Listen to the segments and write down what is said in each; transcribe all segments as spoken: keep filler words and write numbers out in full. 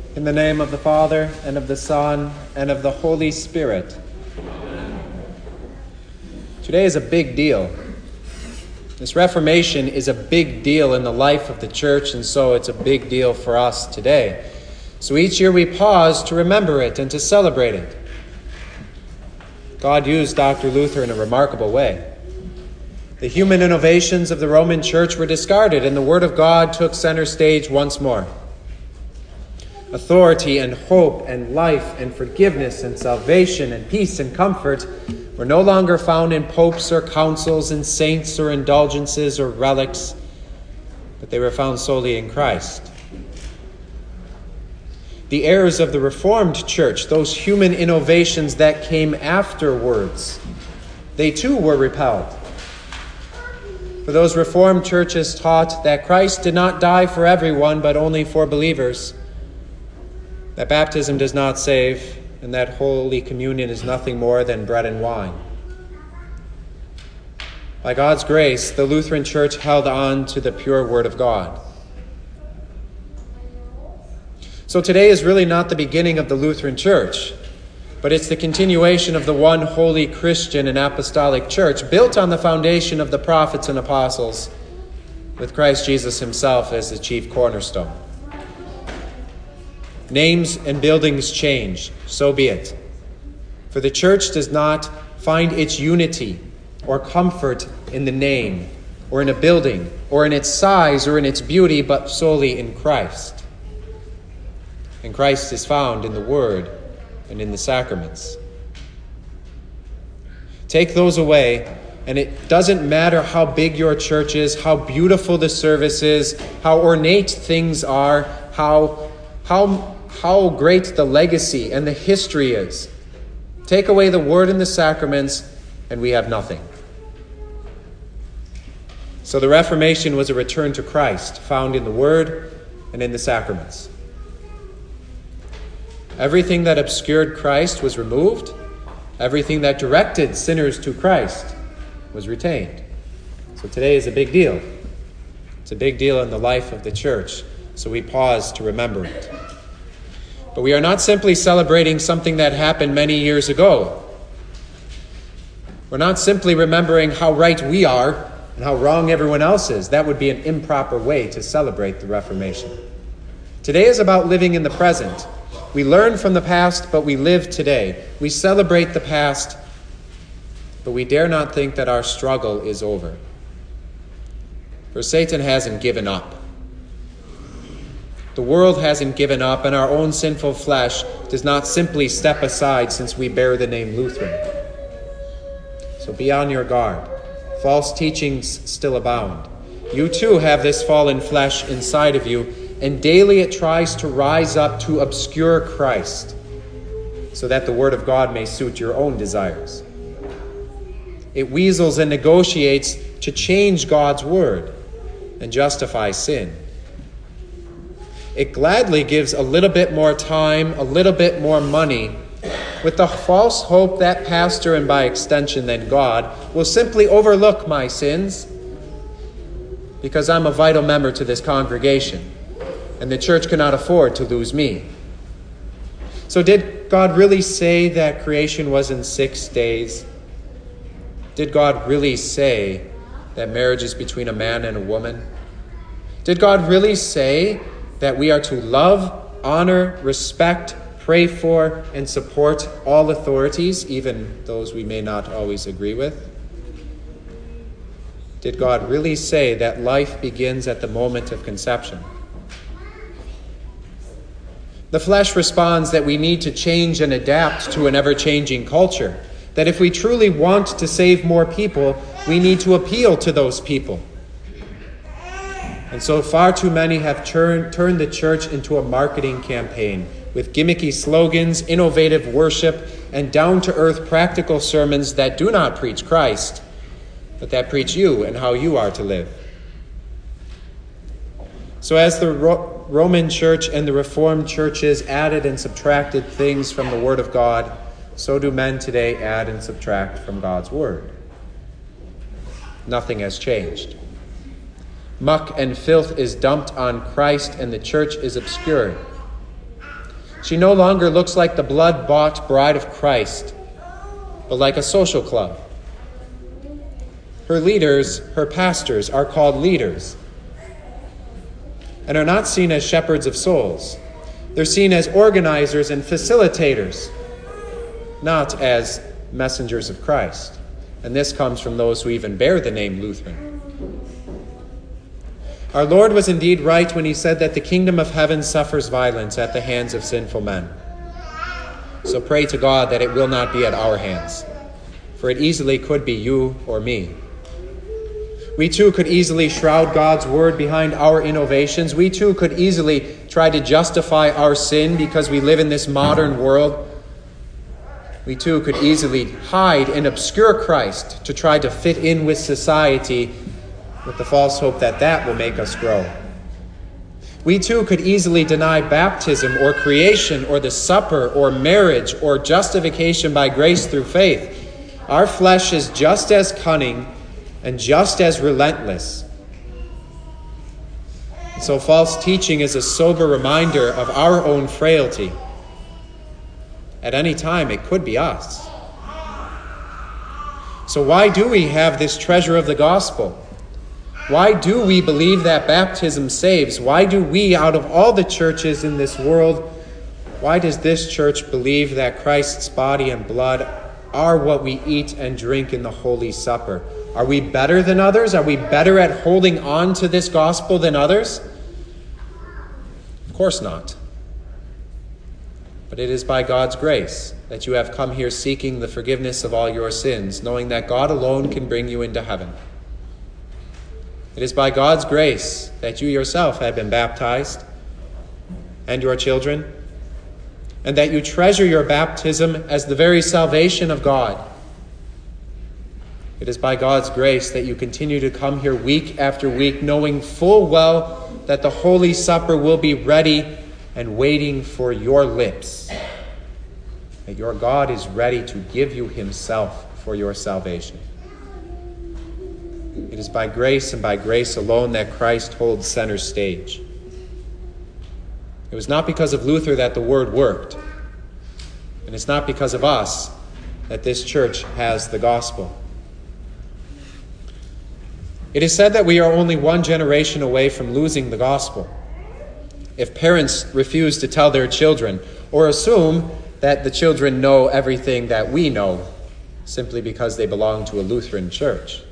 In the name of the Father, and of the Son, and of the Holy Spirit. Today is a big deal. This Reformation is a big deal in the life of the church, and so it's a big deal for us today. So each year we pause to remember it and to celebrate it. God used Doctor Luther in a remarkable way. The human innovations of the Roman Church were discarded, and the Word of God took center stage once more. Authority and hope and life and forgiveness and salvation and peace and comfort were no longer found in popes or councils and saints or indulgences or relics, but they were found solely in Christ. The errors of the Reformed Church, those human innovations that came afterwards, they too were repelled. For those Reformed churches taught that Christ did not die for everyone, but only for believers, that baptism does not save, and that Holy Communion is nothing more than bread and wine. By God's grace, the Lutheran Church held on to the pure Word of God. So today is really not the beginning of the Lutheran Church, but it's the continuation of the one holy Christian and apostolic church built on the foundation of the prophets and apostles, with Christ Jesus himself as the chief cornerstone. Names and buildings change, so be it. For the church does not find its unity or comfort in the name, or in a building, or in its size, or in its beauty, but solely in Christ. And Christ is found in the Word and in the sacraments. Take those away, and it doesn't matter how big your church is, how beautiful the service is, how ornate things are, how how how great the legacy and the history is. Take away the Word and the sacraments, and we have nothing. So the Reformation was a return to Christ, found in the Word and in the sacraments. Everything that obscured Christ was removed. Everything that directed sinners to Christ was retained. So today is a big deal. It's a big deal in the life of the church, so we pause to remember it. But we are not simply celebrating something that happened many years ago. We're not simply remembering how right we are and how wrong everyone else is. That would be an improper way to celebrate the Reformation. Today is about living in the present. We learn from the past, but we live today. We celebrate the past, but we dare not think that our struggle is over. For Satan hasn't given up. The world hasn't given up, and our own sinful flesh does not simply step aside since we bear the name Lutheran. So be on your guard. False teachings still abound. You too have this fallen flesh inside of you, and daily it tries to rise up to obscure Christ so that the Word of God may suit your own desires. It weasels and negotiates to change God's Word and justify sin. It gladly gives a little bit more time, a little bit more money, with the false hope that pastor, and by extension then God, will simply overlook my sins because I'm a vital member to this congregation, and the church cannot afford to lose me. So did God really say that creation was in six days? Did God really say that marriage is between a man and a woman? Did God really say that we are to love, honor, respect, pray for, and support all authorities, even those we may not always agree with? Did God really say that life begins at the moment of conception? The flesh responds that we need to change and adapt to an ever-changing culture, that if we truly want to save more people, we need to appeal to those people. And so far too many have turned, turned the church into a marketing campaign with gimmicky slogans, innovative worship, and down-to-earth practical sermons that do not preach Christ, but that preach you and how you are to live. So as the Ro- Roman Church and the Reformed churches added and subtracted things from the Word of God, so do men today add and subtract from God's Word. Nothing has changed. Muck and filth is dumped on Christ, and the church is obscured. She no longer looks like the blood-bought bride of Christ, but like a social club. Her leaders, her pastors, are called leaders and are not seen as shepherds of souls. They're seen as organizers and facilitators, not as messengers of Christ. And this comes from those who even bear the name Lutheran. Our Lord was indeed right when he said that the kingdom of heaven suffers violence at the hands of sinful men. So pray to God that it will not be at our hands, for it easily could be you or me. We too could easily shroud God's word behind our innovations. We too could easily try to justify our sin because we live in this modern world. We too could easily hide and obscure Christ to try to fit in with society with the false hope that that will make us grow. We too could easily deny baptism or creation or the supper or marriage or justification by grace through faith. Our flesh is just as cunning and just as relentless. So false teaching is a sober reminder of our own frailty. At any time, it could be us. So why do we have this treasure of the gospel? Why do we believe that baptism saves? Why do we, out of all the churches in this world, why does this church believe that Christ's body and blood are what we eat and drink in the Holy Supper? Are we better than others? Are we better at holding on to this gospel than others? Of course not. But it is by God's grace that you have come here seeking the forgiveness of all your sins, knowing that God alone can bring you into heaven. It is by God's grace that you yourself have been baptized, and your children, and that you treasure your baptism as the very salvation of God. It is by God's grace that you continue to come here week after week, knowing full well that the Holy Supper will be ready and waiting for your lips, that your God is ready to give you himself for your salvation. It is by grace and by grace alone that Christ holds center stage. It was not because of Luther that the word worked, and it's not because of us that this church has the gospel. It is said that we are only one generation away from losing the gospel. If parents refuse to tell their children or assume that the children know everything that we know simply because they belong to a Lutheran church.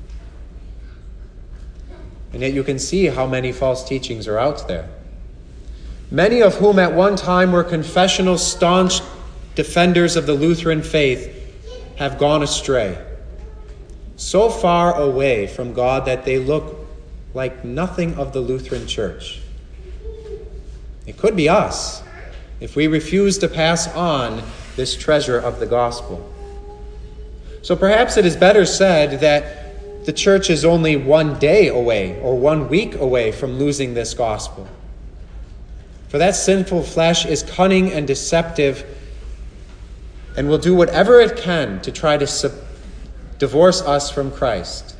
And yet you can see how many false teachings are out there. Many of whom at one time were confessional, staunch defenders of the Lutheran faith have gone astray, so far away from God that they look like nothing of the Lutheran Church. It could be us if we refuse to pass on this treasure of the gospel. So perhaps it is better said that the church is only one day away or one week away from losing this gospel. For that sinful flesh is cunning and deceptive and will do whatever it can to try to sub- divorce us from Christ.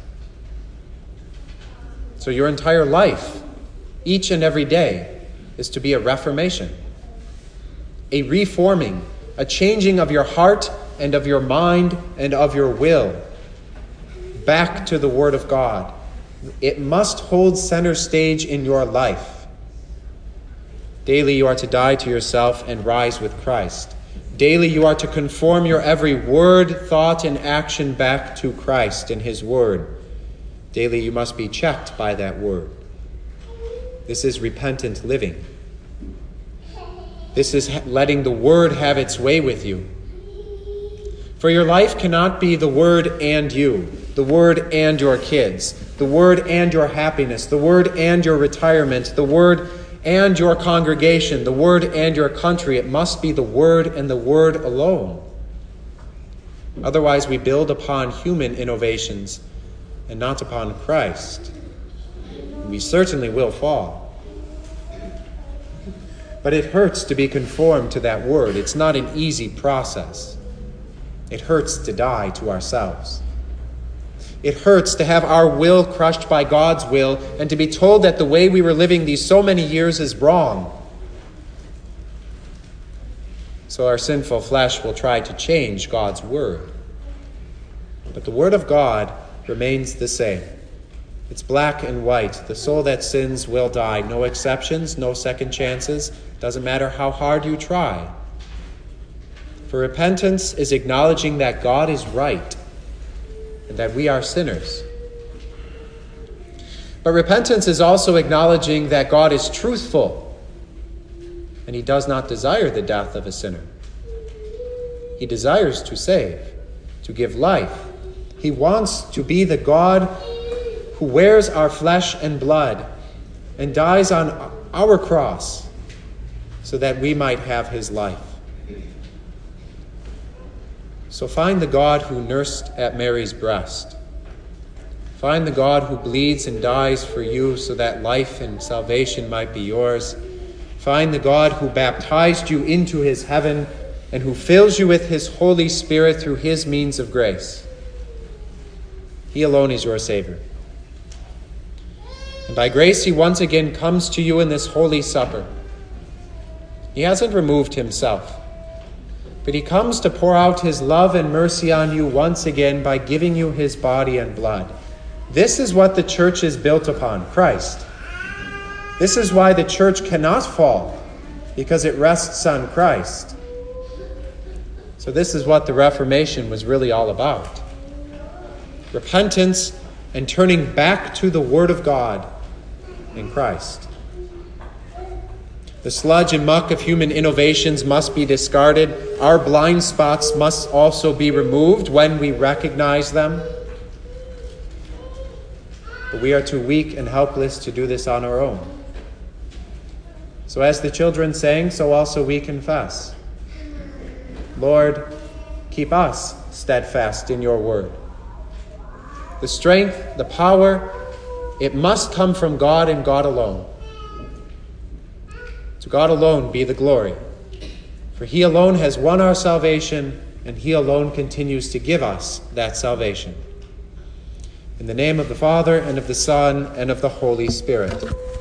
So your entire life, each and every day, is to be a reformation, a reforming, a changing of your heart and of your mind and of your will back to the Word of God. It must hold center stage in your life. Daily you are to die to yourself and rise with Christ. Daily you are to conform your every word, thought, and action back to Christ and his word. Daily you must be checked by that word. This is repentant living. This is letting the word have its way with you. For your life cannot be the word and you, the word and your kids, the word and your happiness, the word and your retirement, the word and your congregation, the word and your country. It must be the word and the word alone. Otherwise, we build upon human innovations and not upon Christ. We certainly will fall. But it hurts to be conformed to that word. It's not an easy process. It hurts to die to ourselves. It hurts to have our will crushed by God's will and to be told that the way we were living these so many years is wrong. So our sinful flesh will try to change God's word. But the word of God remains the same. It's black and white. The soul that sins will die. No exceptions, no second chances. Doesn't matter how hard you try. For repentance is acknowledging that God is right and that we are sinners. But repentance is also acknowledging that God is truthful and he does not desire the death of a sinner. He desires to save, to give life. He wants to be the God who wears our flesh and blood and dies on our cross so that we might have his life. So find the God who nursed at Mary's breast. Find the God who bleeds and dies for you so that life and salvation might be yours. Find the God who baptized you into his heaven and who fills you with his Holy Spirit through his means of grace. He alone is your Savior. And by grace he once again comes to you in this Holy Supper. He hasn't removed himself, but he comes to pour out his love and mercy on you once again by giving you his body and blood. This is what the church is built upon, Christ. This is why the church cannot fall, because it rests on Christ. So this is what the Reformation was really all about. Repentance and turning back to the Word of God in Christ. The sludge and muck of human innovations must be discarded. Our blind spots must also be removed when we recognize them. But we are too weak and helpless to do this on our own. So as the children sang, so also we confess. Lord, keep us steadfast in your word. The strength, the power, it must come from God and God alone. To God alone be the glory. For he alone has won our salvation, and he alone continues to give us that salvation. In the name of the Father, and of the Son, and of the Holy Spirit.